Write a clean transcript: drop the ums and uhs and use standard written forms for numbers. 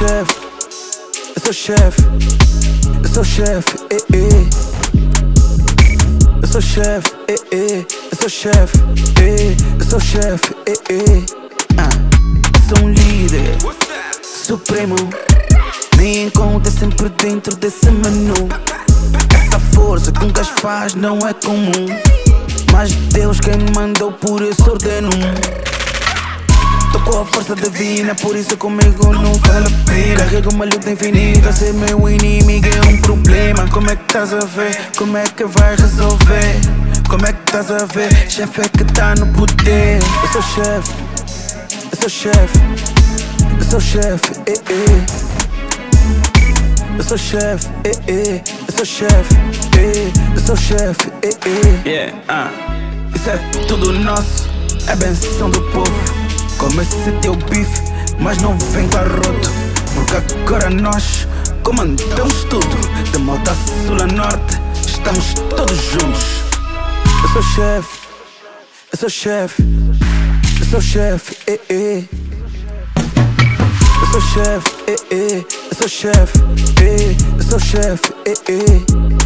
chefe, eu sou chefe, eu sou chefe, eu sou chefe, eu sou chefe, eu sou chefe, sou um líder supremo. Me encontro sempre dentro desse menu. Essa força que um gajo faz não é comum, mas Deus quem me mandou, por isso ordeno. Tô com a força divina, por isso comigo não vale a pena. Carrego uma luta infinita, ser meu inimigo é um problema. Como é que estás a ver? Como é que vai resolver? Como é que estás a ver? Chefe é que tá no poder. Eu sou chefe, eu sou chefe, eu sou chefe, eu sou chefe, eu sou chefe, eu sou chefe, Isso é tudo nosso, é benção do povo. Come esse teu bife, mas não vem com arroto, porque agora nós comandamos tudo. De norte a sul a norte, estamos todos juntos. Eu sou chefe, eu sou chefe, eu sou chefe, eu sou chefe, eu sou chefe, eu sou chefe,